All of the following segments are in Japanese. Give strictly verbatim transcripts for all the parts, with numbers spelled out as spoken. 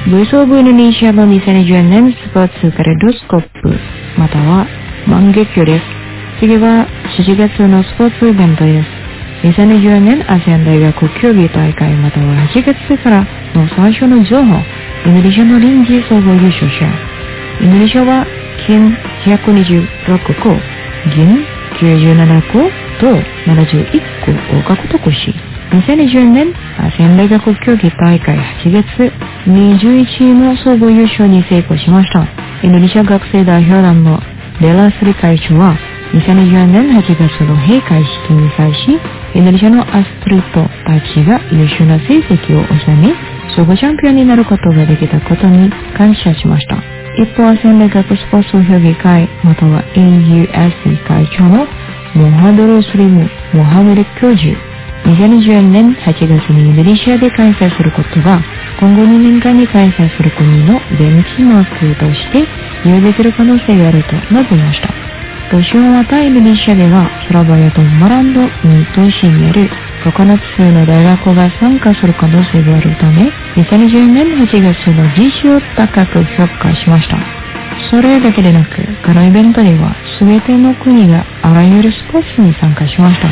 ボイスオブインドネシアのにせんにじゅうねんスポーツカレドスコープまたは万華鏡です。次はしちがつのスポーツイベントです。にせんにじゅうねんアジアン大学競技大会またははちがつからの最初の情報、インドネシアの臨時総合優勝者。インドネシアは金ひゃくにじゅうろっこ、銀きゅうじゅうななこ、銅ななじゅういっこを獲得し、にせんにじゅうねんアジアン大学競技大会はちがつにじゅういちいの総合優勝に成功しました。インドネシア学生代表団のデラスリ会長はにせんにじゅうねんはちがつの閉会式に際し、インドネシアのアスリートたちが優秀な成績を収め、総合チャンピオンになることができたことに感謝しました。一方、アジアン大学スポーツ評議会または エーユーエス 会長のモハドル・スリム・モハメド教授、にせんにじゅうねんはちがつにインドネシアで開催することが今後にねんかんに開催する国のベンチマークとして利用できる可能性があると述べました。年はまたインドネシアではスラバヤとマランドに都市にあるここのつの大学が参加する可能性があるため、にせんにじゅうねんはちがつの実施を高く評価しました。それだけでなく、このイベントでは全ての国があらゆるスポーツに参加しました。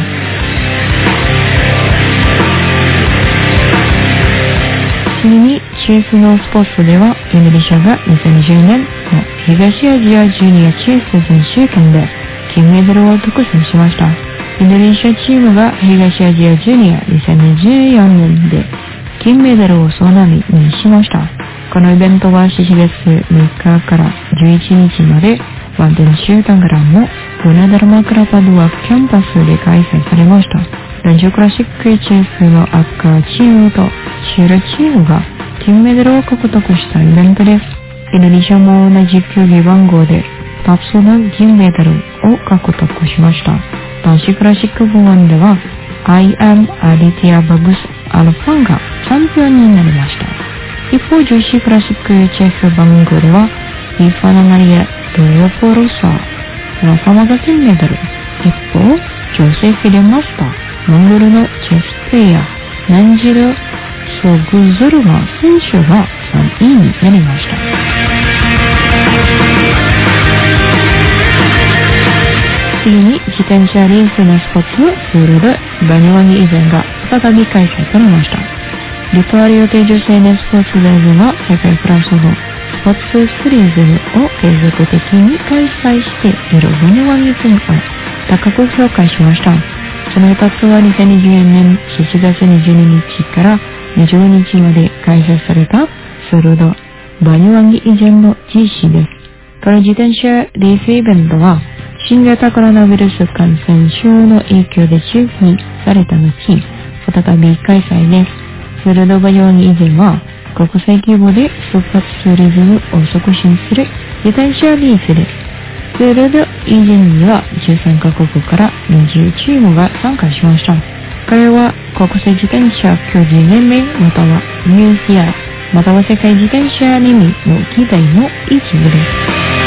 次にチェスのスポーツではインドネシアがにせんにじゅうねんの東アジアジュニアチェス選手権で金メダルを独占しました。インドネシアチームが東アジアジュニアにせんにじゅうよねんで金メダルを総なみにしました。このイベントはしちがつむいかからじゅういちにちまでワンテン州タンガランのブナダルマクラパドワキャンパスで開催されました。男女クラシックチェスの赤チームと白チームが金メダルを獲得したイベントです。インドネシアも同じ競技番号でふたつの銀メダルを獲得しました。男子クラシック部門では I am Aditya Bagus Alfan がチャンピオンになりました。一方、女子クラシックチェス番号ではイファナマリア・ドヨポロサー、ラファマが金メダル。一方、女性フィデマスター、モンゴルのチェスプレイヤー、ナンジル・ソグズルマ選手がさんいになりました。次に自転車レースのスポーツツールでバニワギ以前が再び開催されました。リトアリオで女性のスポーツライブが世界クラスのスポーツシリーズを継続的に開催しているバニワギ戦を高く評価しました。そのふたつはにせんにじゅうねんしちがつにじゅうににちからにじゅうにちまで開催されたスルドバニワギ以前の実施です。この自転車レースイベントは新型コロナウイルス感染症の影響で中止された後、再び開催です。スルドバニワギ以前は国際規模でスポーツツーリズムを促進する自転車レースです。ツールド以前にはじゅうさんかこくからにじゅうチームが参加しました。これは国際自転車競技連盟またはニューヒアまたは世界自転車連盟の議題の一部です。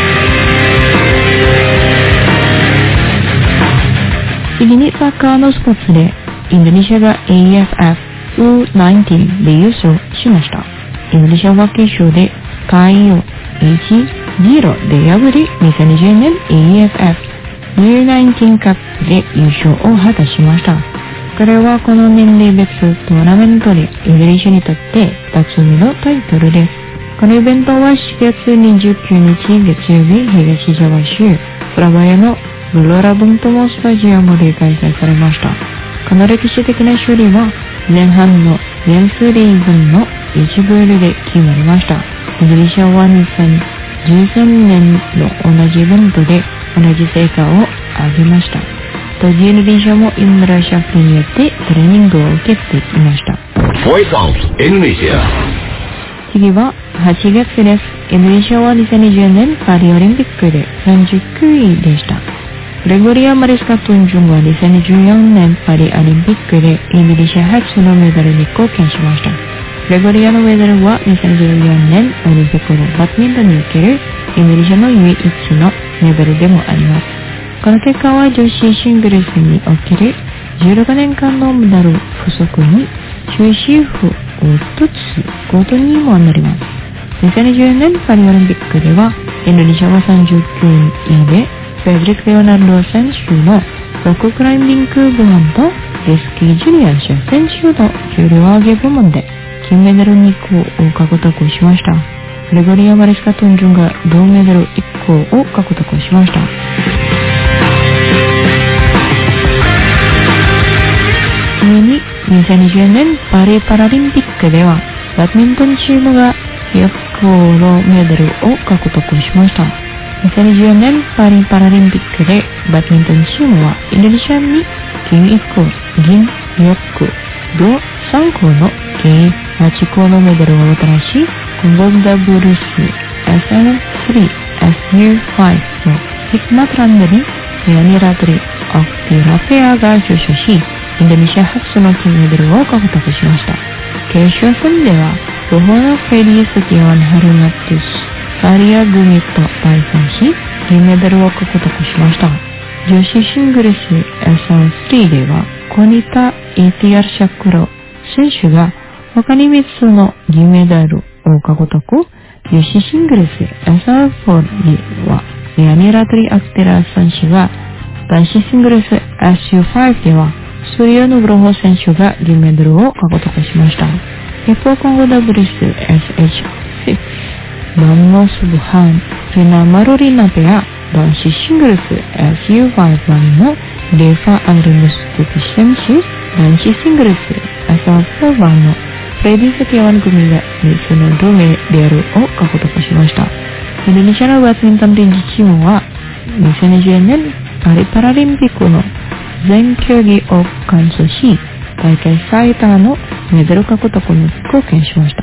次にサッカーのスポーツでインドネシアが エーエフエフ ユーじゅうきゅう で優勝しました。インドネシアは決勝でタイをいちたいゼロで破りにせんにじゅうねん エーエフエフ ユーじゅうきゅう カップで優勝を果たしました。これはこの年齢別トーナメントでインドネシアにとってふたつめのタイトルです。このイベントはしがつにじゅうくにち月曜日東ジャワ州スラバヤのブロラブントモスタジアムで開催されました。この歴史的な勝利は前半のレンスレイズンのいちゴールで決まりました。インドネシアはにせんじゅうさんねんの同じイベントで同じ成果を上げました。当時インドネシアもインドラシャフによってトレーニングを受けていました。次ははちがつです。インドネシアはにせんにじゅうねんパリオリンピックでさんじゅうきゅういでした。グレゴリア・マリスカ・トンジュンはにせんにじゅうよねんパリオリンピックでインドネシア初のメダルに貢献しました。グレゴリアのメダルはにせんじゅうよねんオリンピックのバドミントンにおけるインドネシアの唯一のメダルでもあります。この結果は女子シングルスにおけるじゅうろくねんかんのメダル不足に終止符を打つことにもなります。 にせんにじゅうよねんパリオリンピックではインドネシアはさんじゅうきゅういでフェデリック・レオナルド選手のロッククライミング部門とレスキージュニア選手の重量挙げ部門で金メダルにこを獲得しました。グレゴリア・マレスカ・トンジュンが銅メダルいっこを獲得しました。次ににせんにじゅうねんパリパラリンピックではバドミントンチームがよっこのメダルを獲得しました。にせんにじゅうよねんパリパラリンピックでバドミントンチームはインドネシアに金いっこ、銀よっこ、銅さんこの計はちこのメダルをもたらし、混合ダブルス エスエヌスリー、エスユーファイブ のヒックマトランドにヤニラトリ・オクティラフェアが受賞し、インドネシア初の金メダルを獲得しました。決勝戦では、ロホナ・フェリース・ティワン・ハルナティス・サリア組と対戦し、銀メダルを獲得しました。女子シングルス エスアールスリー では、コニタ・イティアル・シャクロ選手が他にみっつの銀メダルを獲得。女子シングルス エスアールフォー では、ヤニラトリ・アクテラ選手が、男子シングルス エスユーファイブ では、スリアノ・グロホ選手が銀メダルを獲得しました。一方、混合ダブルス エスエイチシックス、マンノ・スブハン、フェナ・マロリナペア、男子シングルス エスユーファイブ のレファ・アンドムスティプ選手、男子シングルス エスアールフォー のフレディ・セティアワン組がみっつの銅メダルを獲得しました。インドネシアのバドミントン臨時チームはにせんにじゅうよねんパリパラリンピックの全競技を完走し、大会最多のメダル獲得に貢献しました。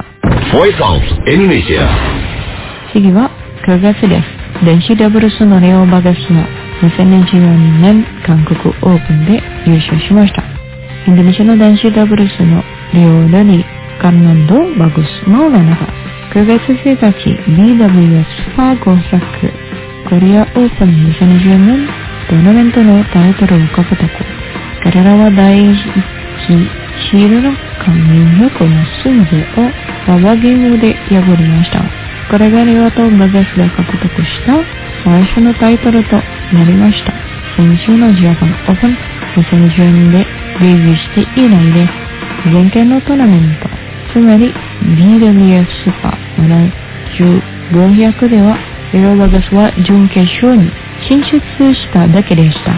次はくがつです。男子ダブルスのレオ・バガスのにせんにじゅうよねん韓国オープンで優勝しました。インドネシアの男子ダブルスのレオ・ラリ・カルナンド・バグス・マウラナがくがつついたち ビーダブリューエス スパーごひゃくコリアオープンにせんにじゅうよねんトーナメントのタイトルを獲得。彼らは第一シールドカンミンヨコのスンゼをラバーゲームで破りました。これがレオとバガスで獲得した最初のタイトルとなりました。先週のジャパンオープンにせんにじゅうよねんでデビューして以来で前回のトーナメント、つまり ビーダブリューエフ スーパーななじゅうごひゃくではレオ・バガスは準決勝に進出しただけでした。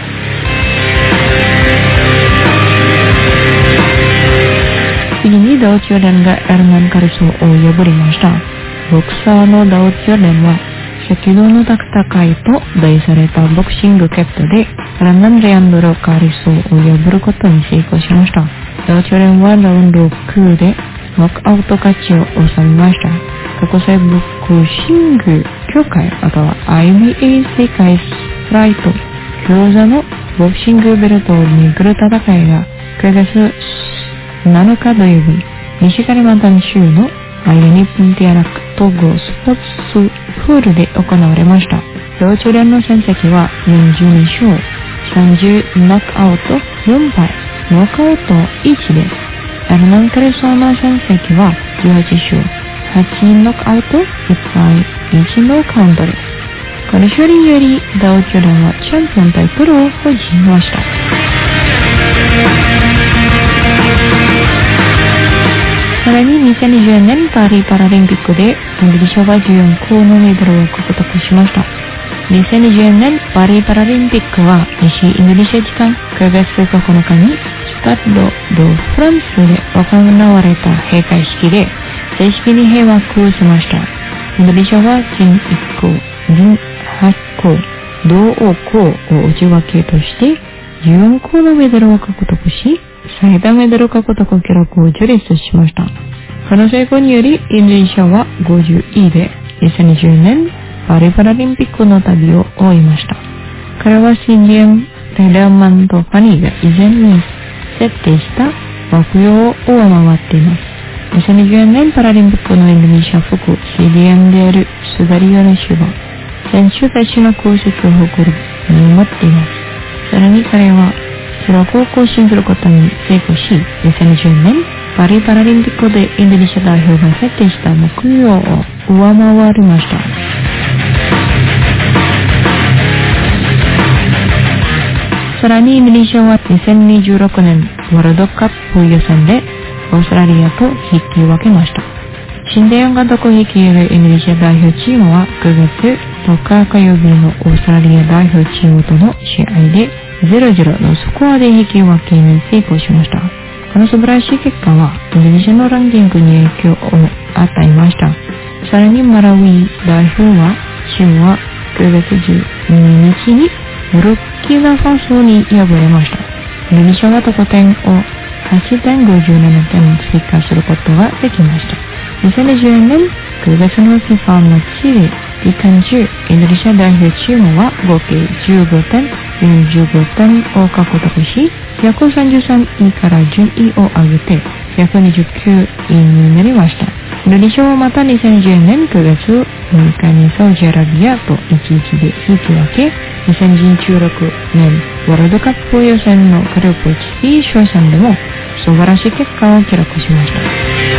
次にダオチョレンがエルマン・カルソを破りました。ボクサーのダオチョレンは赤道の戦いと題されたボクシング決闘でランナン・レアンドロ・カリソを破ることに成功しました。ダオチョレンはラウンドきゅうでノックアウト勝ちを収めました。国際ボクシング協会または アイビーエー 世界フライト強座のボクシングベルトをめぐる戦いがくがつなのか土曜日、西カリマンタン州のアイアニプンティアラック統合スポーツプールで行われました。ダオチョレンの戦績はよんじゅうに勝、さんじゅうノックアウトよん敗、ノックアウトいちです。エルナン・カルソの戦績はじゅうはち勝、はちノックアウトいっ敗、いちノーカウントです。この勝利によりダオチョレンはチャンピオンタイトルを保持しました。さらににせんにじゅうよねんパリパラリンピックでインドネシアはじゅうよんこのメダルを獲得しました。にせんにじゅうよねんパリパラリンピックは西インドネシア時間くがつここのかにスタッド・ド・フランスで行われた閉会式で正式に閉幕しました。インドネシアは金いっこ、銀はっこ、銅をこを内訳としてじゅうよんこのメダルを獲得し、最多メダル獲得記録を樹立しました。この成功によりインドネシアはごじゅういでにせんにじゅうよねんパリパラリンピックの旅を終えました。彼はシンディアン・レダーマンとファニーが以前に設定した目標を上回っています。にせんにじゅうよねんパラリンピックのインドネシア副 シーディーエム であるスガリオネ氏は選手たちの功績を誇るに持っています。さらに彼は記録を更新することに成功し、にせんにじゅうよねんパリパラリンピックでインドネシア代表が設定した目標を上回りました。さらにイギリスはにせんにじゅうろくねんワールドカップ予選でオーストラリアと引き分けました。シンデヨン監督を率いるイギリス代表チームはくがつとおか火曜日のオーストラリア代表チームとの試合でゼロたいゼロのスコアで引き分けに成功しました。この素晴らしい結果はイギリスのランキングに影響を与えました。さらにマラウイ代表はチームはくがつじゅうににちにブルキナファソに敗れました。イギリスは得点を はちてんごなな 点追加することができました。にせんにじゅうよねんくがつの フィファ マッチで期間中、イギリス代表チームは合計じゅうごてん、よんじゅうごてんを獲得し、ひゃくさんじゅうさんいから順位を上げてひゃくにじゅうきゅういになりました。イギリスはまたにせんにじゅうよねんくがつむいかにサウジアラビアといちたいいちで引き分け、にせんじゅうろくねんワールドカップ予選のグループいちい初戦でも素晴らしい結果を記録しました。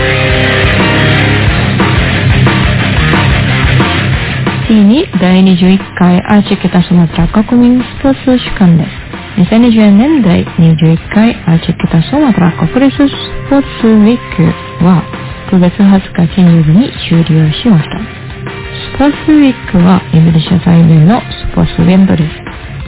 次にだいにじゅういっかいアーチ北スマトラ国民スポーツ主間です。にせんにじゅうよねんだいにじゅういっかいアーチ北スマトラ国立スポーツウィークはくがつはつか金曜日に終了しました。スポーツウィークはイギリス最大のスポーツイベントです。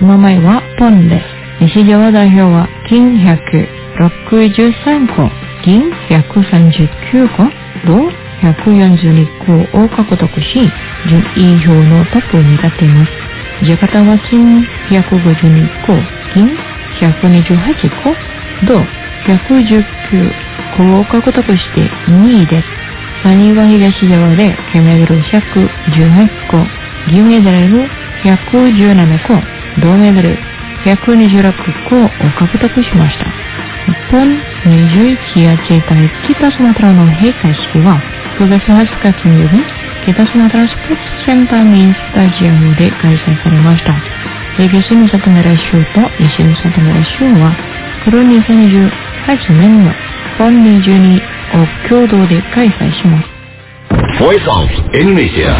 名前はポンです。市場代表は金ひゃくろくじゅうさんこ、銀ひゃくさんじゅうきゅうこ、銅ひゃくよんじゅうにこを獲得し、順位表のトップに立っています。ジャカタは金ひゃくごじゅうにこ、銀ひゃくにじゅうはちこ、銅ひゃくじゅうきゅうこを獲得してにいです。さんいは東ジャワで金メダルひゃくじゅうはちこ、銀メダルひゃくじゅうななこ、銅メダルひゃくにじゅうろっこを獲得しました。日本にじゅういちアジア大北スマトラの閉会式はくがつはつか金曜日、北スマトラスポーツセンターメインスタジアムで開催されました。東の里村州と西の里村州は、このにせんにじゅうはちねんのポンにじゅうにを共同で開催します。 Voice of Indonesia。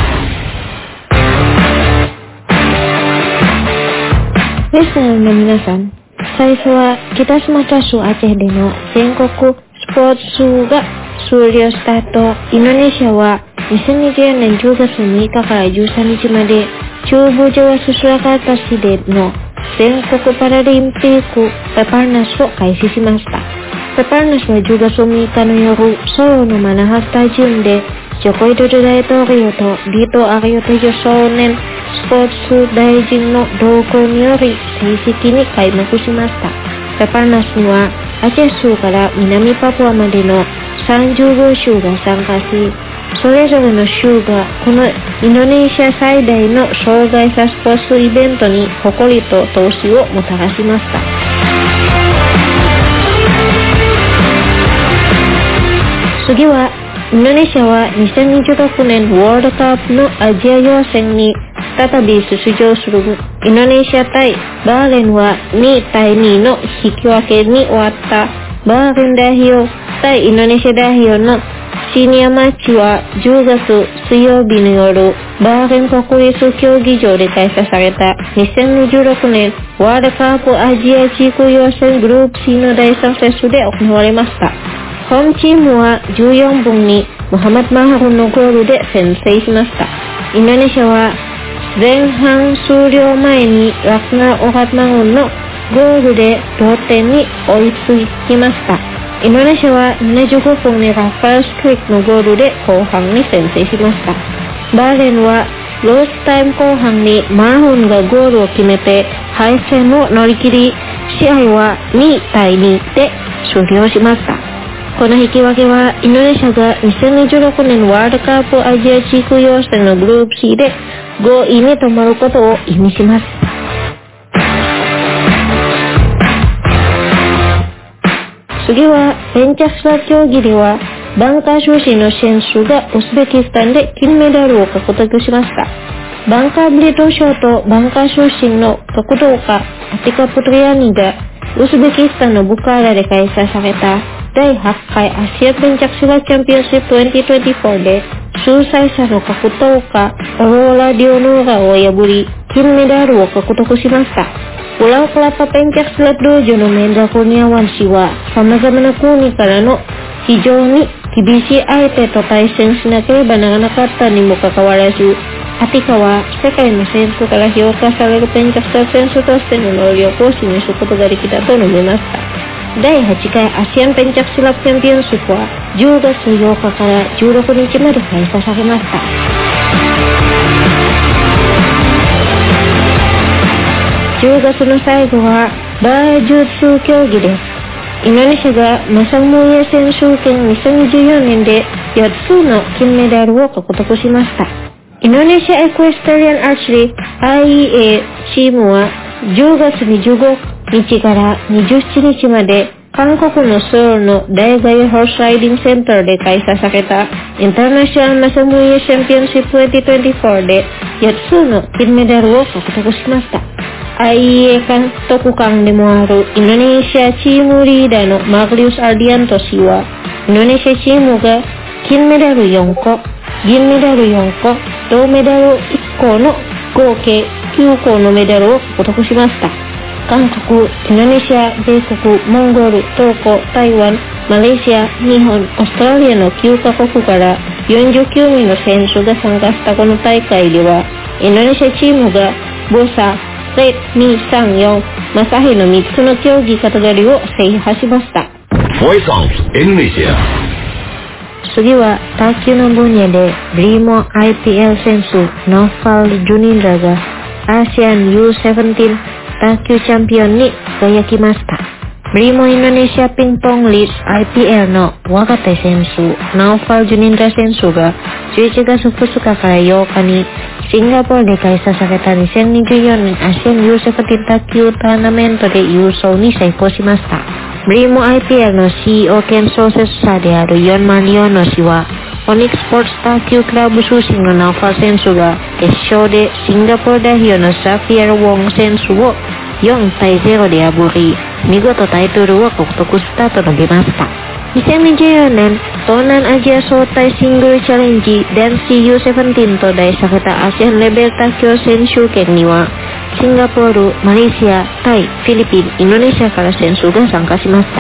リスナーの皆さん、最初は北スマトラ州アチェでの全国スポーツが終了した後、インドネシアはにせんにじゅうよねんじゅうがつむいかからじゅうさんにちまで中部ジャワススラカータ市での全国パラリンピックペパルナスを開始しました。ペパルナスはじゅうがつむいかの夜、ソウルのマナハスタジアムでジョコイドル大統領とリト・アリオトジョ少年スポーツ大臣の同行により正式に開幕しました。ペパルナスにはアジア州から南パプアまでのさんじゅうご州が参加し、それぞれの州がこのインドネシア最大の障害者スポーツイベントに誇りと闘志をもたらしました。次はインドネシアはにせんにじゅうろくねんワールドカップのアジア予選に再び出場するインドネシア対バーレンはにたいにの引き分けに終わったバーレン代表対インドネシア代表のシニアマッチはじゅうがつ水曜日の夜、バーレン国立競技場で開催されたにせんにじゅうろくねんワールドカップアジア地区予選グループ C のだいさん節で行われました。本チームはじゅうよんぶんにムハマド・マハルのゴールで先制しました。インドネシアは前半終了前にラクナ・オハッマウンのゴールで同点に追いつきました。インドネシアはななじゅうごふんにラファエル・スクリックのゴールで後半に先制しました。バーレンはロースタイム後半にマーフンがゴールを決めて敗戦を乗り切り、試合はにたいにで終了しました。この引き分けはインドネシアがにせんにじゅうろくねんワールドカップアジア地区予選のグループ C でごいに止まることを意味します。次はペンチャスラ競技ではバンカー出身の選手がウズベキスタンで金メダルを獲得しました。バンカーブレッド賞とバンカー出身の格闘家アティカ・プトリアニがウズベキスタンのブカーラで開催されただいはちかいアジアペンチャスラチャンピオンシップにせんにじゅうよんで主催者の格闘家オローラ・ディオノーラを破り金メダルを獲得しました。Pulau Kelapa Pencak Silat DojoのMendra Kurniawan氏は様々な国からの非常に厳しい相手と対戦しなければならなかったにもかかわらず、アティカは世界の選手から評価されるペンチャクシラ選手としての能力を示すことができたと述べました。だいはちかいアジアンペンチャクシラチャンピオンシップはじゅうがつようかからじゅうろくにちまで開催されました。じゅうがつの最後はバージューツ競技です。インドネシアがマサムイエ選手権にせんにじゅうよねんでよっつの金メダルを獲得しました。インドネシアエクエストリアンアーチェリー アイイーエー チームはじゅうがつにじゅうごにちからにじゅうしちにちまで韓国のソウルの大ガイホースライディングセンターで開催されたインターナショナルマサムイエチャンピオンシップにせんにじゅうよんでよっつの金メダルを獲得しました。アイイーエー 監督官でもあるインドネシアチームリーダーのマグリウス・アルディアント氏はインドネシアチームが金メダルよんこ、銀メダルよんこ、銅メダルいっこの合計きゅうこのメダルを獲得しました。韓国、インドネシア、米国、モンゴル、トルコ、台湾、マレーシア、日本、オーストラリアのきゅうかこくからよんじゅうきゅうにんの選手が参加したこの大会ではインドネシアチームがボサ、レッにさんよん、マサヒのみっつの競技カテゴリーを制覇しました。 Voice of Indonesia。 次は卓球の分野でブリモ アイピーエル 選手ノーファル・ジュニンラがアジアン ユーセブンティーン 卓球チャンピオンに輝きました。ブリモインドネシアピンポンリーグ アイピーエル の若手選手ノーファル・ジュニンラ選手がじゅういちがつふつかからようかにシンガポールで開催されたにせんにじゅうよねんアジアン ユーセブンティーン 卓球ターナメントで優勝に成功しました。ブリモ アイピーエル の シーイーオー 兼創設者であるヨンマンリオノ氏はオニックスポーツ卓球クラブ出身のノーファル選手が決勝でシンガポール代表のサフィアル・ウォン選手をよんたいゼロで破り見事タイトルを獲得したと述べました。にせんにじゅうよねん東南アジア総体シングルチャレンジ男子 ユーセブンティーン と題されたアジアンレベル卓球選手権にはシンガポール、マレーシア、タイ、フィリピン、インドネシアから選手が参加しました。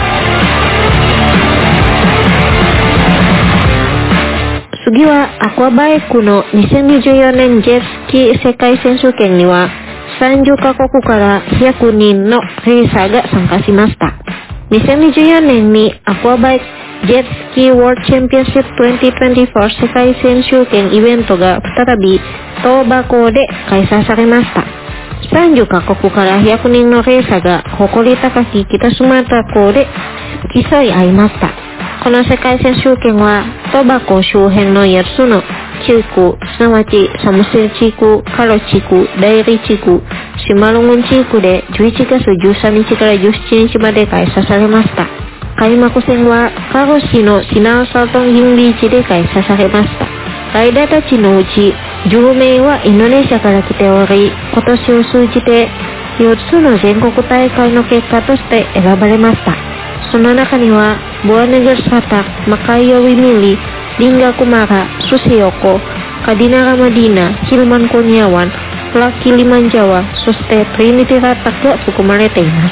次はアクアバイクのにせんにじゅうよねんジェットスキー世界選手権にはさんじゅっかこくからひゃくにんのレーサーが参加しました。にせんにじゅうよねんにアクアバイクジェットスキーワールドチャンピオンシップにせんにじゅうよん世界選手権イベントが再びトーバコで開催されました。さんじゅっかこくからひゃくにんのレーサーが誇り高き北スマトラ港で競い合いました。この世界選手権はトーバコ周辺のやっつの地区、すなわちサムセル地区、カロ地区、ダイリ地区、シマロン地区でじゅういちがつじゅうさんにちからじゅうしちにちまで開催されました。開幕戦はカロ市のシナーサートンギンビーチで開催されました。ライダーたちのうちじゅうめいはインドネシアから来ており、今年を通じてよっつの全国大会の結果として選ばれました。その中にはボアネグスハタ、マカイヨウィミリ、リンガクマラ、スシヨコ、カディナラマディナ、ヒルマンコニアワン、ラッキリマンジャワ、そしてトリニティラタが含まれています。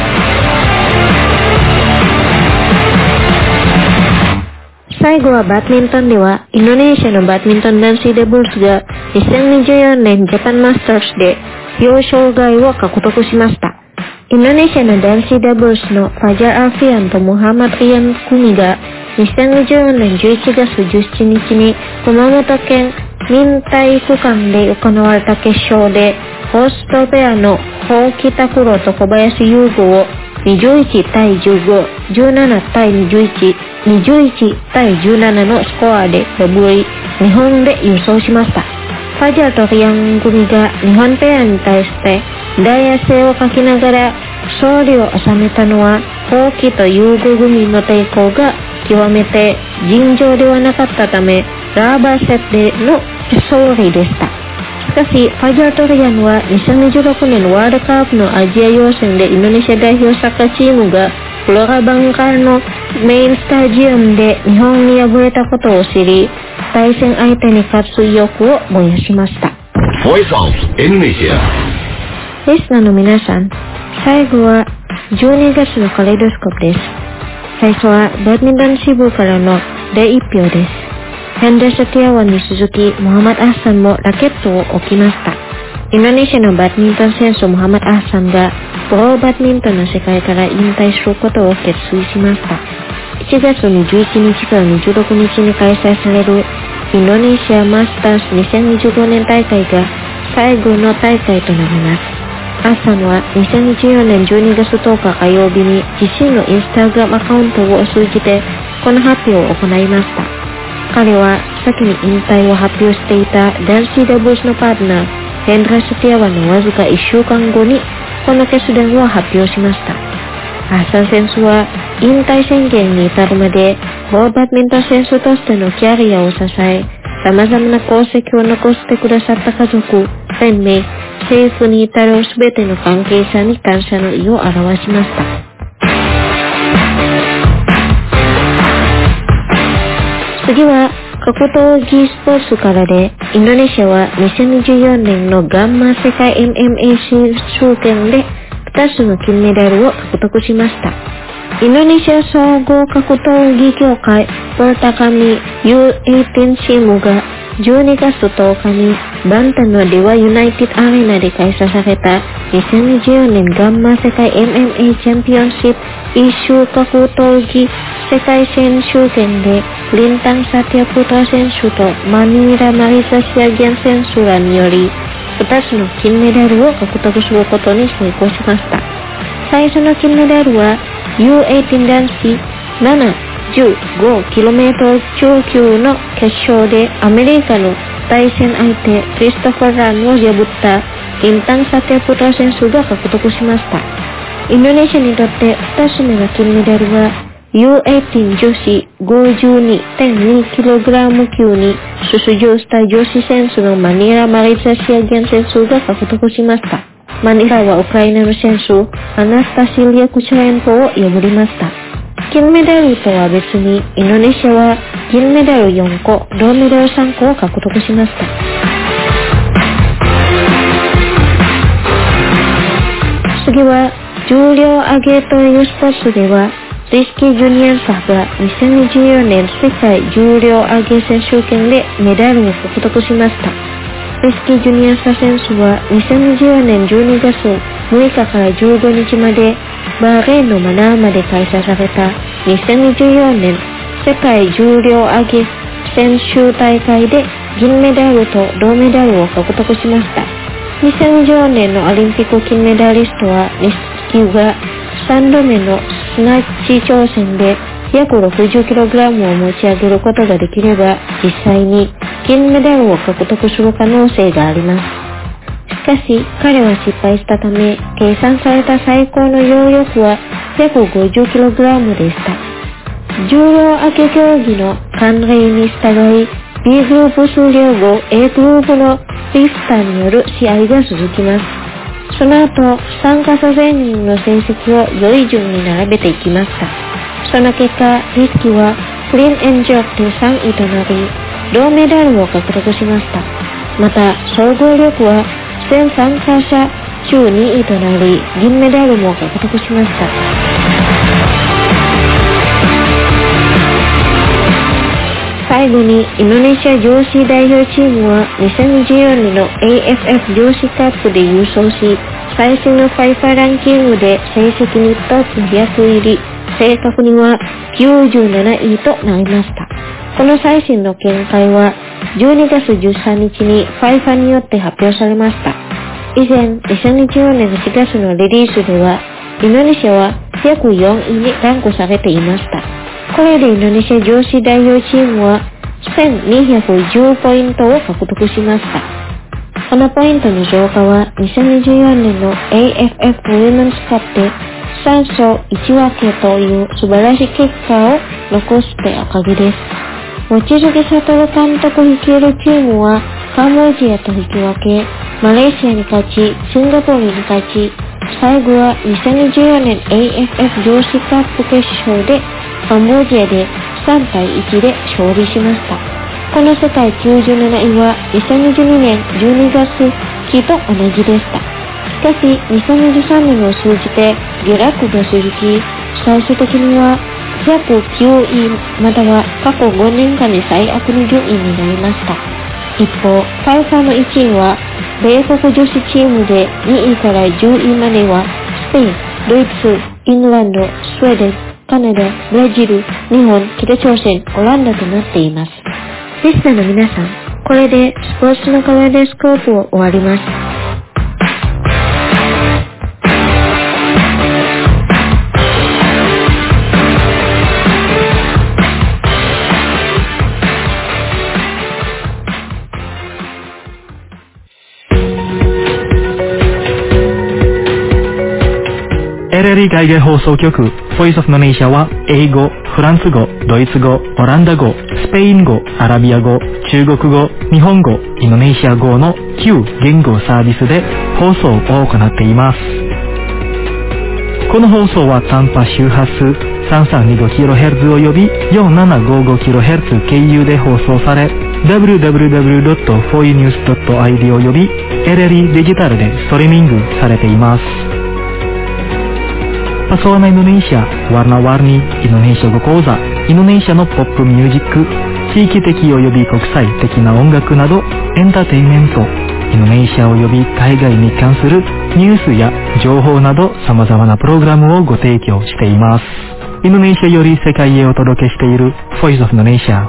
最後はバドミントンではインドネシアのバドミントン男子ダブルスがにせんにじゅうよねんジャパンマスターズで表彰台を獲得しました。インドネシアの男子ダブルスのファジャー・アフィアンとモハマド・リアン・クミがにせんにじゅうよねんじゅういちがつじゅうしちにちに熊本県民体育館で行われた決勝でホーストペアのホウキタクロと小林優吾をにじゅういちたいじゅうご、じゅうななたいにじゅういち、にじゅういちたいじゅうななのスコアで破り日本で優勝しました。ファジャーとリアン組が日本ペアに対して大汗をかきながら勝利を収めたのはホウキと優吾組の抵抗が極めて尋常ではなかったためラーバーセットでの勝利でした。しかしファジャーとリアンはにせんにじゅうろくねんワールドカップのアジア予選でインドネシア代表サッカーチームがフロラバンカーのメインスタジアムで日本に敗れたことを知り、対戦相手に勝つ意欲を燃やしました。 Voice of Indonesia。 リスナーの皆さん、最後はじゅうにがつのカレイドスコープです。最初はバドミントン支部からのだいいっぴょうです。ヘンダー・サティアワンに続き、モハマド・アッサンもラケットを置きました。インドネシアのバドミントン選手モハマド・アッサンがプロバドミントンの世界から引退することを決意しました。いちがつにじゅういちにちからにじゅうろくにちに開催されるインドネシアマスターズにせんにじゅうごねん大会が最後の大会となります。アッサンはにせんにじゅうよねんじゅうにがつとおか火曜日に自身のインスタグラムアカウントを通じてこの発表を行いました。彼は先に引退を発表していた男子ダブルスのパートナーヘンダー・サティアワンのわずかいっしゅうかんごにこの決断を発表しました。アッサン選手は引退宣言に至るまでプロバドミントン選手としてのキャリアを支え、様々な功績を残してくださった家族、連盟、政府に至るすべての関係者に感謝の意を表しました。次は格闘技スポーツからで、インドネシアはにせんにじゅうよねんのガンマ世界 エムエムエー 選手権でふたつの金メダルを獲得しました。インドネシア総合格闘技協会ポルタカミ ユーエイティー チームがじゅうにがつとおかにバンタのデワユナイテッドアリーナで開催されたにせんにじゅうよねんガンマ世界 エムエムエー チャンピオンシップ一周格闘技世界選手権でリンタン・サティア・プトラ選手とマニーラ・マリサ・シアギャン選手らによりふたつの金メダルを獲得することに成功しました。最初の金メダルは ユーエイティー 男子なな、じゅうごキロメートル超級の決勝でアメリカの対戦相手クリストファー・ランを破ったリンタン・サティア・プトラ選手が獲得しました。インドネシアにとってふたつめの金メダルは ユーエイティー 女子 ごじゅうにてんにキログラム 級に出場した女子選手のマニーラ・マリザ・シアギャン選手が獲得しました。マニーラはウクライナの選手アナスタシリア・クチャレンコを破りました。金メダルとは別にインドネシアは銀メダルよんこ、銅メダルさんこを獲得しました。次は重量挙げというスポーツではリスキー・ジュニアンサがにせんにじゅうよねん世界重量挙げ選手権でメダルを獲得しました。リスキー・ジュニアンサ選手はにせんにじゅうよねんじゅうにがつむいかからじゅうごにちまでバーレーンのマナーマで開催されたにせんにじゅうよねん世界重量挙げ選手大会で銀メダルと銅メダルを獲得しました。にせんにじゅうよねんのオリンピック金メダリストはリスキーがさんどめのスナッチ挑戦で約 ろくじゅっキログラム を持ち上げることができれば実際に金メダルを獲得する可能性があります。しかし彼は失敗したため計算された最高の揚力は約 ごじゅっキログラム でした。重量挙げ競技の慣例に従い B グループ終了後 A グループのリフターによる試合が続きます。その後参加者全員の成績を良い順に並べていきました。その結果リスキーはクリーンエンジョークでさんいとなり銅メダルを獲得しました。また総合力は全参加者中にいとなり銀メダルも獲得しました。最後にインドネシア女子代表チームはにせんにじゅうよねんの エーエフエフ 女子カップで優勝し最新のファイファランキングで成績にトップひゃく入り、正確にはきゅうじゅうなないとなりました。この最新の見解はじゅうにがつじゅうさんにちにファイファによって発表されました。以前にせんにじゅうよねんしがつのリリースではインドネシアはひゃくよんいにランクされていました。これでインドネシア女子代表チームはせんにひゃくじゅうポイントを獲得しました。このポイントの増加はにせんにじゅうよねんの エーエフエフ ウィメンズカップでさんそういちわけという素晴らしい結果を残したおかげです。望月悟監督率いるチームはカンボジアと引き分け、マレーシアに勝ち、シンガポールに勝ち、 最後はにせんにじゅうよねん エーエフエフ 女子カップ決勝でカンボジアでさんたいいちで勝利しました。この世界きゅうじゅうなないはにせんにじゅうにねんじゅうにがつ期と同じでした。しかしにせんにじゅうさんねんを通じて下落が続き、最終的にはひゃくきゅういまたは過去ごねんかんで最悪の順位になりました。一方、大会のいちいは米国女子チームでにいからじゅういまではスペイン、ドイツ、イングランド、スウェーデン、カナダ、ブラジル、日本、北朝鮮、オランダとなっています。リスナーの皆さん、これでスポーツのカラーデスコープを終わります。 エルエルイ 海外放送局 Voice of Indonesia は英語、フランス語、ドイツ語、オランダ語、スペイン語、アラビア語、中国語、日本語、インドネシア語のきゅう言語サービスで放送を行っています。この放送は短波周波数 さんさんにごキロヘルツ および よんななごごキロヘルツ 経由で放送され ダブリューダブリューダブリュードットフォーユーニュースドットアイディー および エルエルイ デジタルでストリーミングされています。Pesona Indonesia, warna-warni Indonesia語講座、インドネシアのポップミュージック、地域的及び国際的な音楽などエンターテインメント、インドネシア及び海外に関するニュースや情報など様々なプログラムをご提供しています。インドネシアより世界へお届けしている Voice of Indonesia。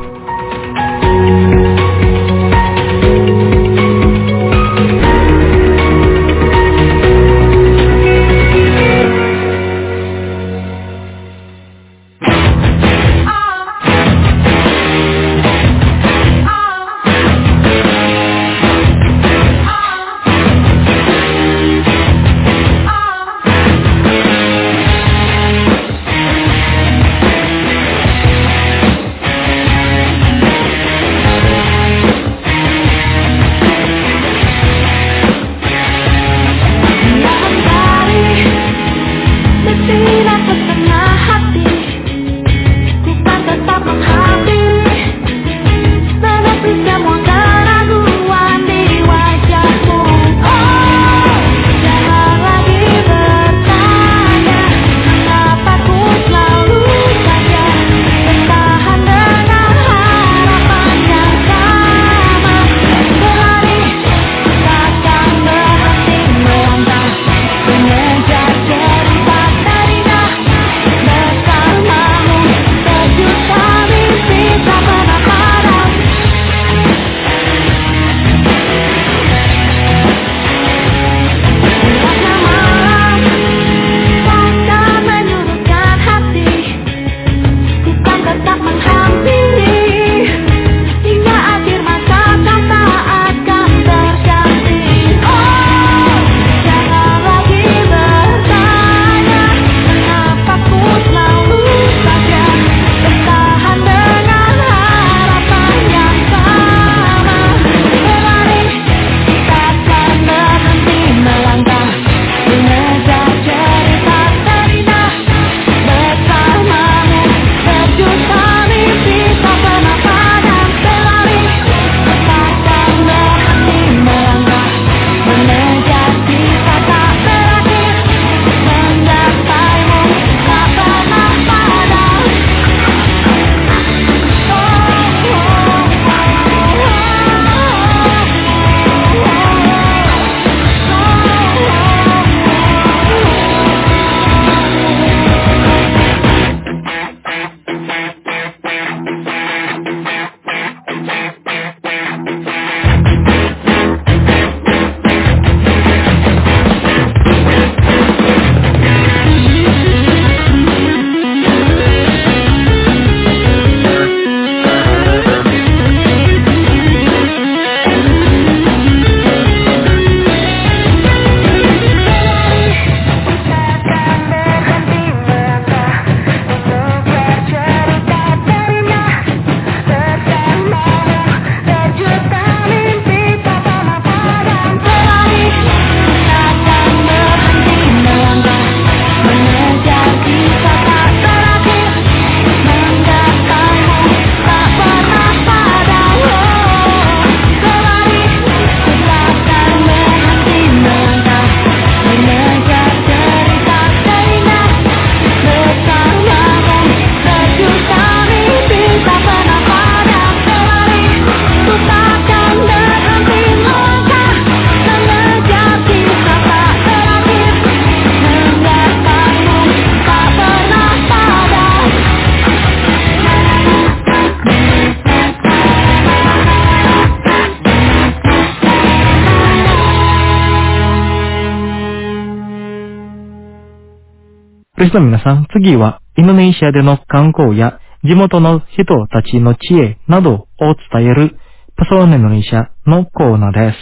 ですの皆さん、次はインドネシアでの観光や地元の人たちの知恵などを伝えるパソーネインドネシアのコーナーです。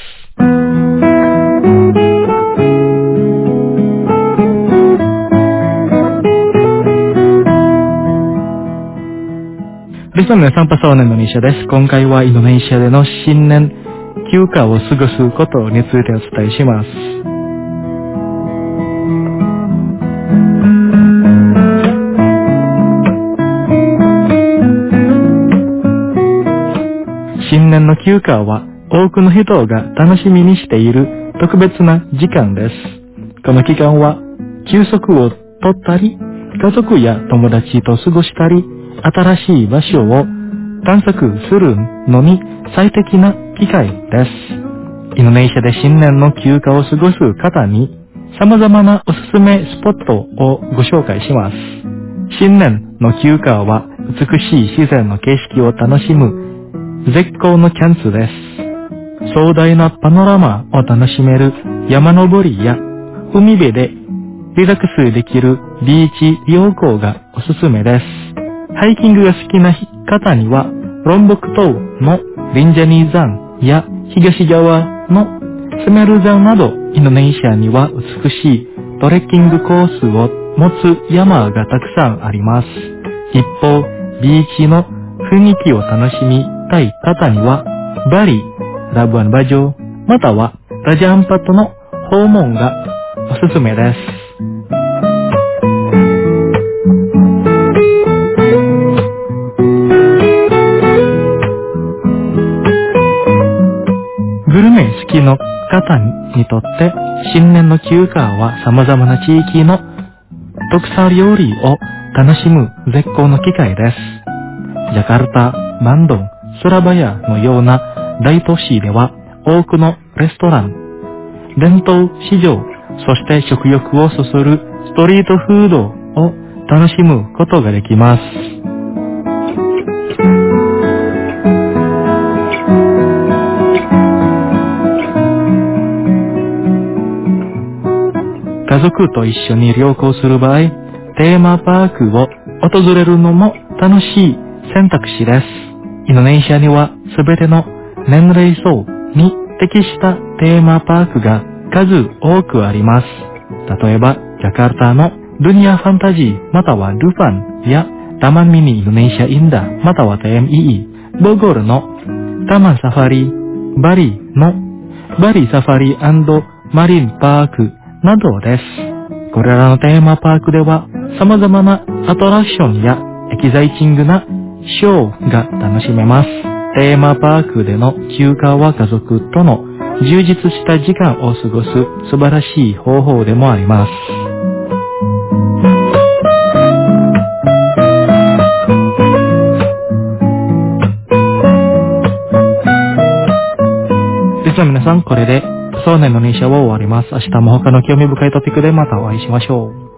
ですの皆さん、パソーネインドネシアです。今回はインドネシアでの新年休暇を過ごすことについてお伝えします。新年の休暇は多くの人が楽しみにしている特別な時間です。この期間は休息を取ったり、家族や友達と過ごしたり、新しい場所を探索するのに最適な機会です。インドネシアで新年の休暇を過ごす方に様々なおすすめスポットをご紹介します。新年の休暇は美しい自然の景色を楽しむ絶好のチャンスです。壮大なパノラマを楽しめる山登りや海辺でリラックスできるビーチ旅行がおすすめです。ハイキングが好きな方にはロンボク島のリンジャニー山や東側のスメル山などインドネシアには美しいトレッキングコースを持つ山がたくさんあります。一方、ビーチの雰囲気を楽しみたい方にはバリ、ラブアンバジョ、またはラジャアンパットの訪問がおすすめです。グルメ好きの方にとって新年の休暇は様々な地域の特産料理を楽しむ絶好の機会です。ジャカルタ、バンドン、スラバヤのような大都市では多くのレストラン、伝統市場、そして食欲をそそるストリートフードを楽しむことができます。家族と一緒に旅行する場合、テーマパークを訪れるのも楽しい選択肢です。インドネシアにはすべての年齢層に適したテーマパークが数多くあります。例えば、ジャカルタのドゥニアファンタジーまたはルファンやタマンミニインドネシアインダまたは ティーエムイーイー、ボゴルのタマンサファリ、バリのバリサファリ&マリンパークなどです。これらのテーマパークでは様々なアトラクションやエキザイティングなショーが楽しめます。テーマパークでの休暇は家族との充実した時間を過ごす素晴らしい方法でもあります。実は皆さん、これでそうねのネシャは終わります。明日も他の興味深いトピックでまたお会いしましょう。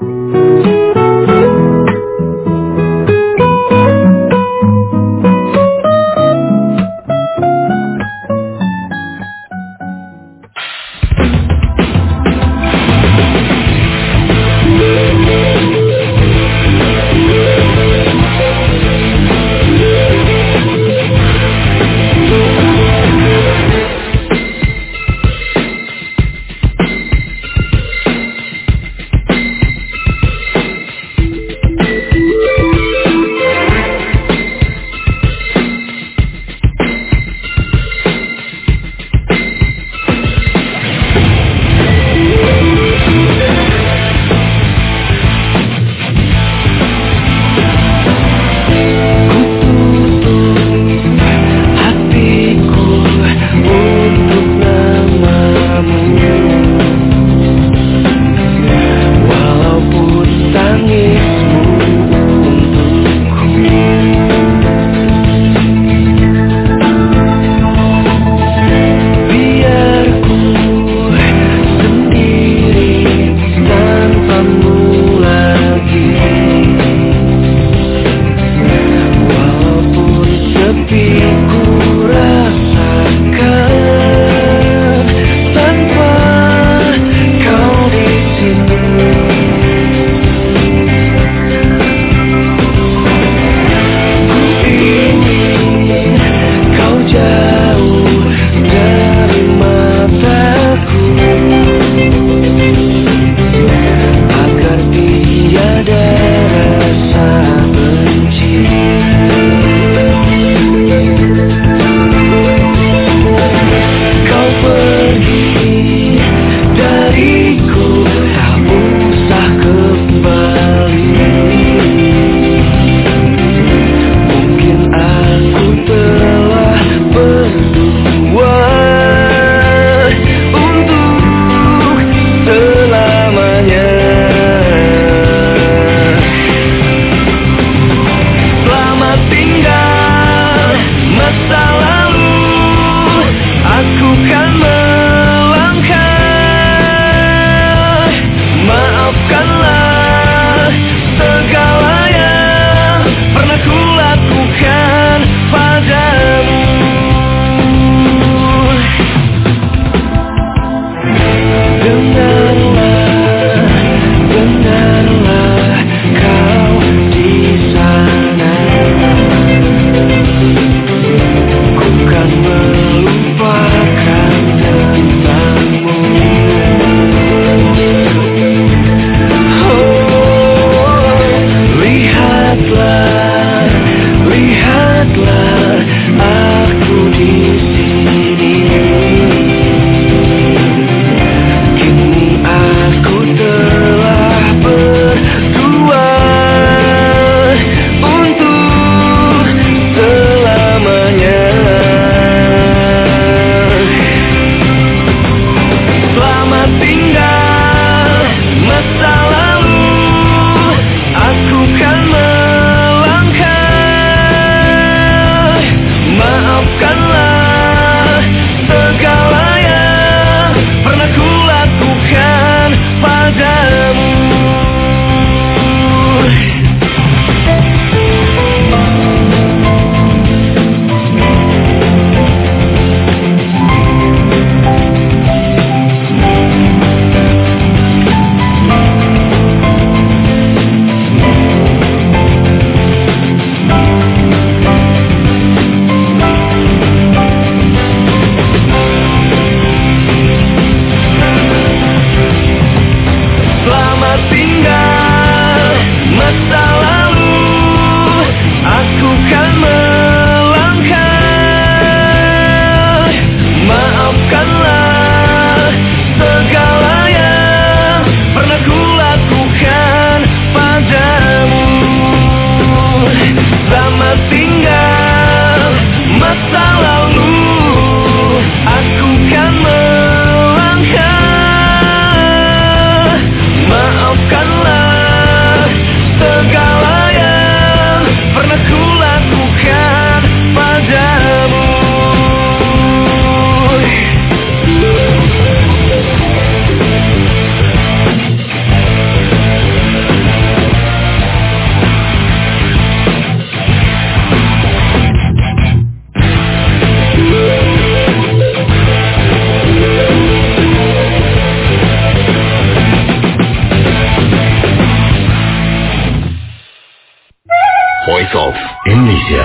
Indonesia.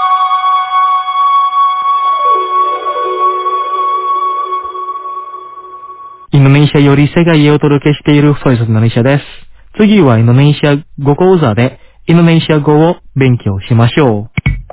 Indonesia より世界へお届けしている Voice of Indonesia です。次はインドネシア語講座でインドネシア語を勉強しましょう。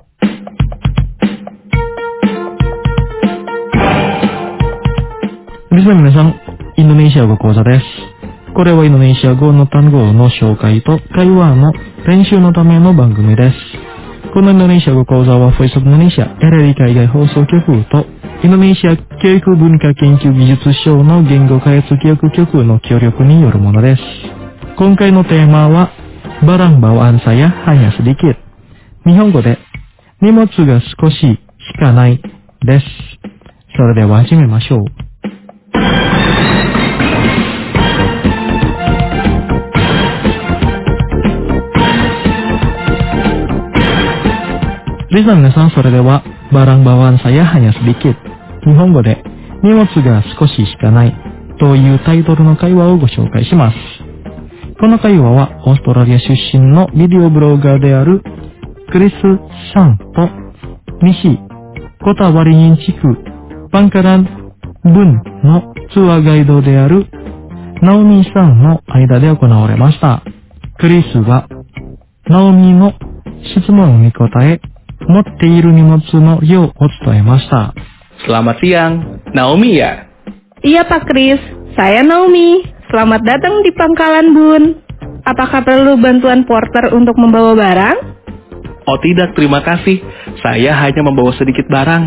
リスナーの皆さん、インドネシア語講座です。これはインドネシア語の単語の紹介と会話の練習のための番組です。このインドネシア語講座は Voice of Indonesia エルエルイ海外放送局とインドネシア教育文化研究技術省の言語開発教育局の協力によるものです。今回のテーマはBarang bawaan saya hanya sedikit。日本語で荷物が少ししかないです。それでは始めましょう。リスナーの皆さん、それではBarang bawaan saya hanya sedikit。日本語で荷物が少ししかないというタイトルの会話をご紹介します。この会話はオーストラリア出身のビデオブロガーであるクリス・さんと西コタワリニン地区パンカラン文のツアーガイドであるナオミさんの間で行われました。クリスはナオミの質問に答え、持っている荷物の量を伝えました。 Selamat siang, Naomi ya? Iya Pak Kris, saya Naomi. Selamat datang di Pangkalan Bun. Apakah perlu bantuan porter untuk membawa barang? Oh tidak, terima kasih. Saya hanya membawa sedikit barang.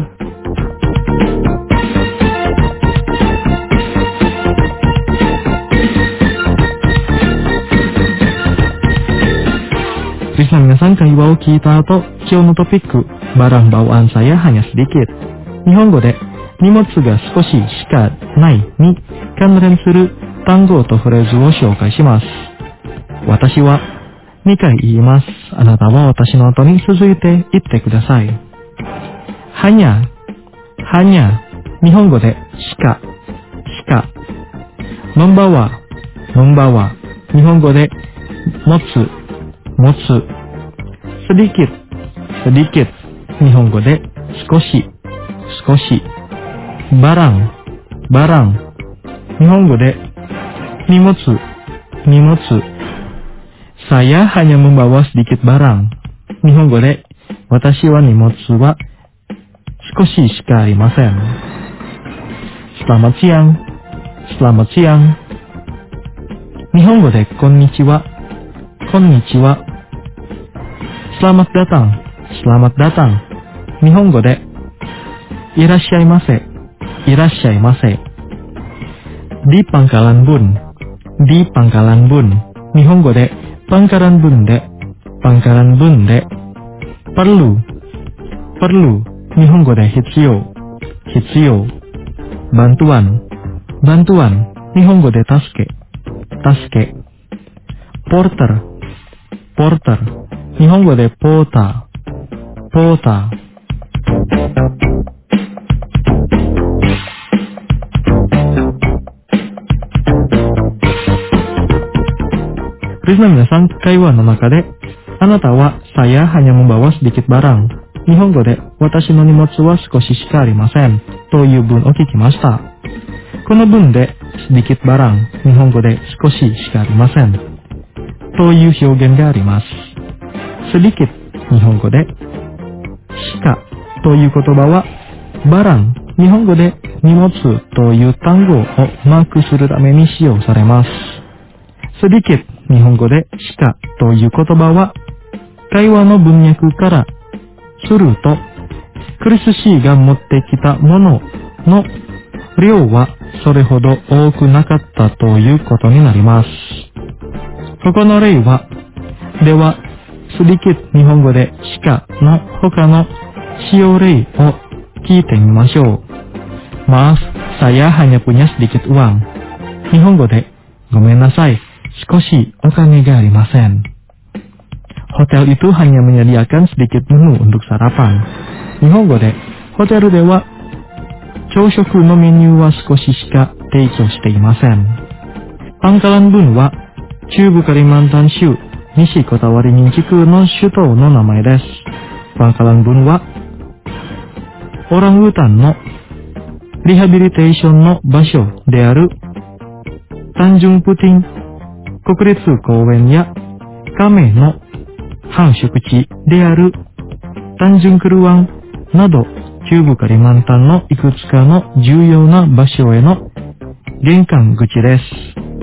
Listener minasan, 会話を聞いた後、今日のトピック、barang bawaan saya hanya sedikit。日本語で荷物が少ししかないに関連する単語とフレーズを紹介します。私はにかい言います。あなたは私の後に続いて言ってください。はにゃ、はにゃ、日本語でしか、しか。のんばわ、のんばわ、日本語で持つ、持つ。sedikit、sedikit、日本語で少し、少し。barang、barang、日本語で荷物、荷物。saya hanya membawa sedikit barang。日本語で、私は荷物は少ししかありません。selamat siang、selamat siang。日本語で、こんにちは、こんにちは。selamat datang、selamat datang。日本語で、いらっしゃいませ、いらっしゃいませ。di Pangkalan Bun、di Pangkalan Bun。日本語で、Pangkalan Bunで、Pangkalan Bunで。perlu、perlu。日本語で必要、必要。bantuan、bantuan。日本語で助け、助け。porter、porter。日本語でポーター、ポーター。リスナーの皆さん、会話の中で、あなたはsaya hanya membawa sedikit barang。日本語で、私の荷物は少ししかありません。という文を聞きました。この文で、sedikit barang、日本語で少ししかありません。という表現があります。sedikit、日本語で、しかという言葉は、barang、日本語で荷物という単語をマークするために使用されます。sedikit、日本語でしかという言葉は、会話の文脈からすると、クリス氏が持ってきたものの量はそれほど多くなかったということになります。ここの例は、では、sedikit、日本語でしかの他の使用例を聞いてみましょう。Maaf, saya hanya punya sedikit uang。日本語で、ごめんなさい。少しお金がありません。Hotel itu hanya menyediakan sedikit menu untuk sarapan。日本語で、ホテルでは朝食のメニューは少ししか提供していません。Pangkalan Bunは中部カリマンタン州西コタワリニン地区の首都の名前です。 pangkalan bun wa orang hutan no rehabilitation no basho de aru Tanjung Puting Kokuritsu Kouen ya Kame no 繁殖地である単純クルワンなど中部カリマンタンのいくつかの重要な場所への玄関口です。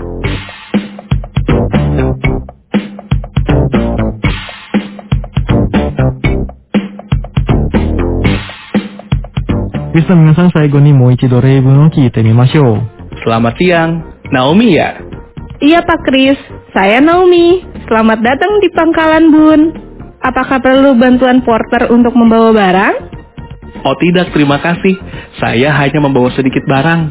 リスナーの皆さん、最後にもう一度例文を聞いてみましょう。 Selamat siang, Naomi ya? Iya Pak Kris, saya Naomi. Selamat datang di Pangkalan Bun. Apakah perlu bantuan porter untuk membawa barang? Oh tidak, terima kasih. Saya hanya membawa sedikit barang.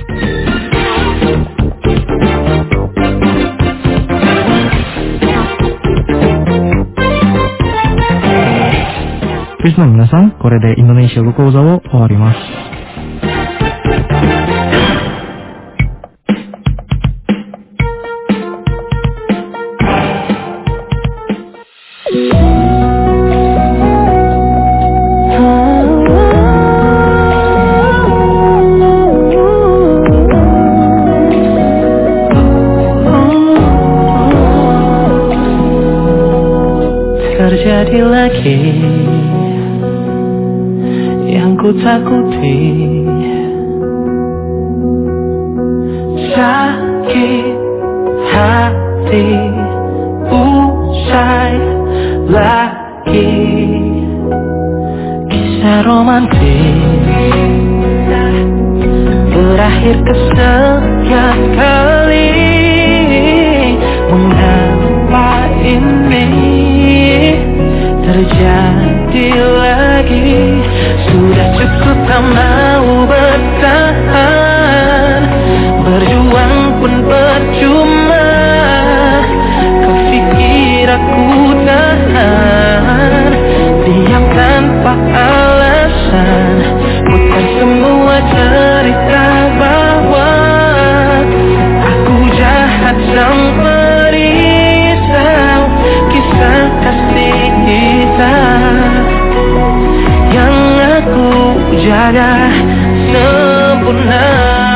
Listenerの皆さん、これでインドネシア語講座を終わります。 Terjadi lagi yang ku takuti, sakit hati usai lagi, kisah romantis berakhir kesekian kali. Mengapa ini terjadi lagi? Sudah cukup tak mau bertahan, berjuang pun percuma. Kau pikir aku tahan, diam tanpa alasan. Bukan semua cerita bahwa aku jahat sang perisau. Kisah kasih kita yang aku jaga sempurna.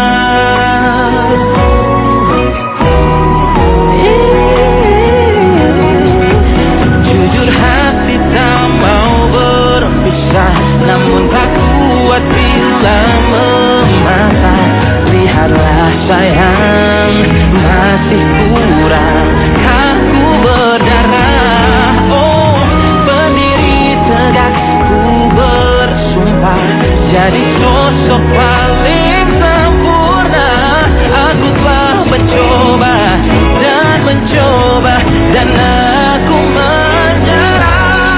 Jujur hati tak mau berpisah, namun tak kuat bila mematah. Lihatlah sayang, masih kurang kaku berdarah. Oh, berdiri tegak ku bersumpah, jadi sosok paling sempurna. Aku telah mencoba dan mencoba, dan aku menyerah.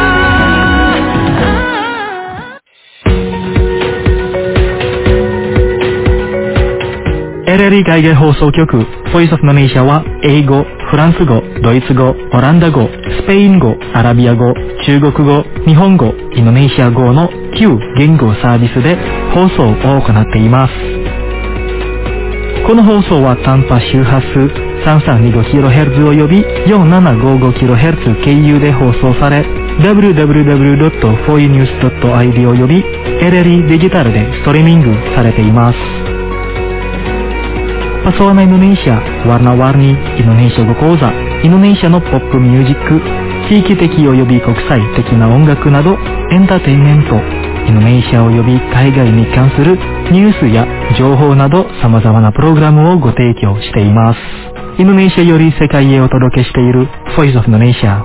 エルエルイ 海外放送局 Voice of Indonesia は英語、フランス語、ドイツ語、オランダ語、スペイン語、アラビア語、中国語、日本語、インドネシア語のきゅう言語サービスで放送を行っています。この放送は短波周波数 さんさんにごキロヘルツ および よんななごごキロヘルツ 経由で放送され ダブリューダブリューダブリュードットフォーイーニュースドットアイディー および エルエルイ デジタルでストリーミングされています。Pesona Indonesia, warna-warni Indonesia 語講座、インドネシアのポップミュージック、地域的及び国際的な音楽など、エンターテインメント、インドネシア及び海外に関するニュースや情報など様々なプログラムをご提供しています。インドネシアより世界へお届けしている Voice of Indonesia。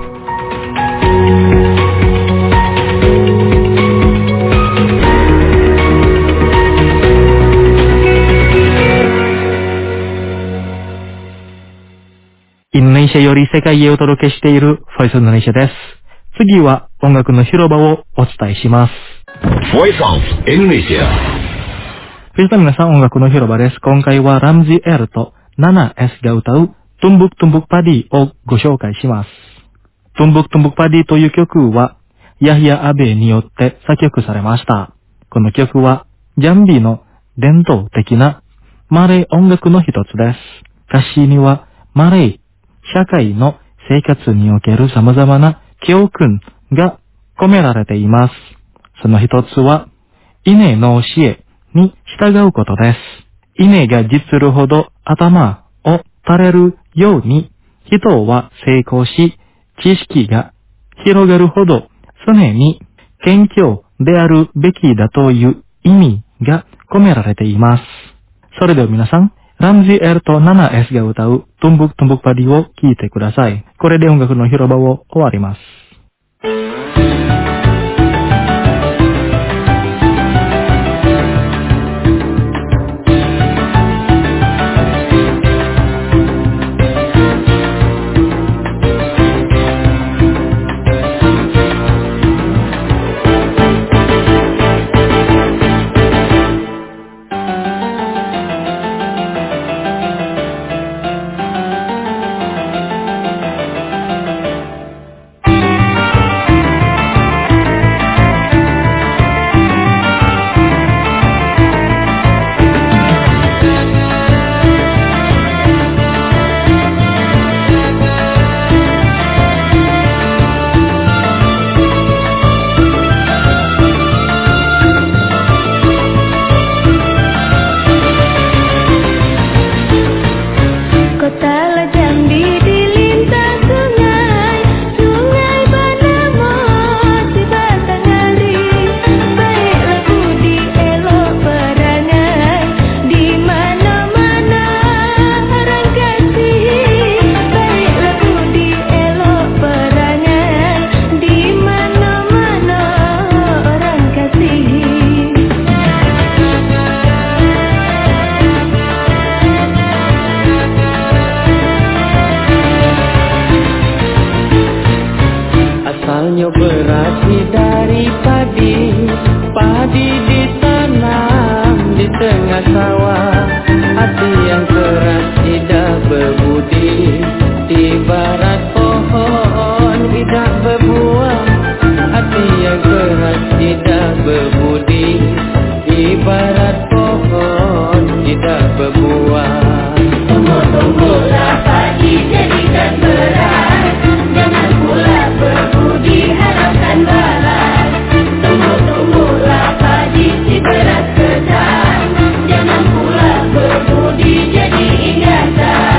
インドネシアより世界へお届けしている Voice of Indonesia です。次は音楽の広場をお伝えします。 Voice of Indonesia。 皆さん、皆さん、音楽の広場です。今回はラムジー L と ナナエス が歌う Tumbuk Tumbuk Padi をご紹介します。Tumbuk Tumbuk Padi という曲はヤヒヤ・アベによって作曲されました。この曲はジャンビの伝統的なマレー音楽の一つです。歌詞にはマレー社会の生活における様々な教訓が込められています。その一つは、稲の教えに従うことです。稲が実るほど頭を垂れるように、人は成功し、知識が広がるほど常に謙虚であるべきだという意味が込められています。それでは皆さん、ラムジー L と ナナエス が歌うトゥンブクトゥンブクパディを聴いてください。これで音楽の広場を終わります。 Asalnya berasal dari padi, padi ditanam di tengah sawah. Hati yang keras tidak berbudi, ibarat pohon tidak berbuah. Hati yang keras tidak berbudi, ibarat pohon tidak berbuah. Tunggu-tunggulah padi jadikan beras, jangan pula berbudi harapkan balas. Tunggu-tunggulah padi si beras ketan, jangan pula berbudi jadi ingatan.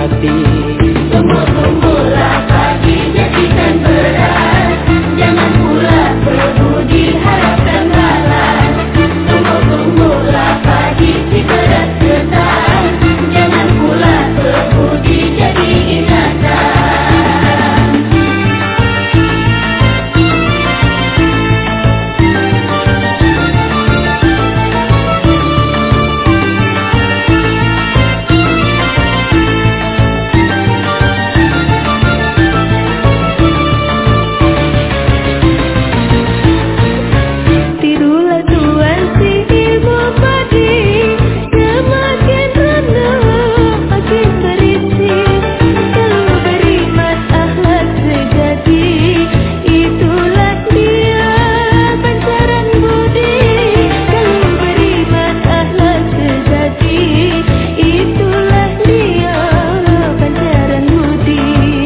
hati. Tumbuh-tumbuhlah padi jadikan beras, jangan pula perlu diharapkan balas. Tumbuh-tumbuhlah padi si beras ketan, jangan pula perlu dijadi ingatan. Tirulah tuan si ilmu padi, semakin rendah makin berisi. Kalau beriman akhlak sejati, itulah dia pancaran budi. Kalau beriman akhlak sejati, itulah dia pancaran budi.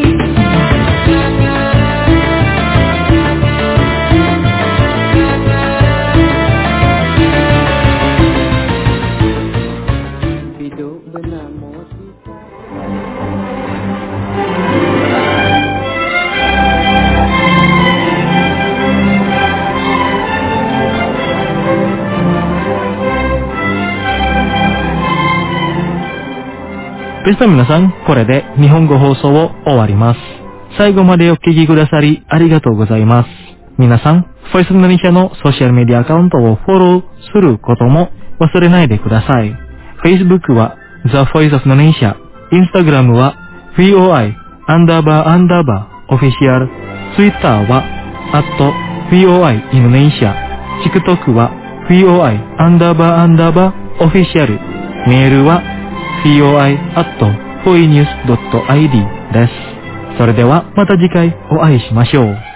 Hidup bernama kita. ベストの皆さん、これで日本語放送を終わります。最後までお聞きくださりありがとうございます。皆さん、ボイスインドネシアのソーシャルメディアアカウントをフォローすることも忘れないでください。Facebook は The Voice of Indonesia、Instagram は ブイオーアイ アンダーバーアンダーバーオフィシャル、Twitter は アット ブイオーアイ Indonesia、TikTok は ブイオーアイ アンダーバーアンダーバーオフィシャル、メールは ブイオーアイ アット フォイニュース ドット アイディー です。それではまた次回お会いしましょう。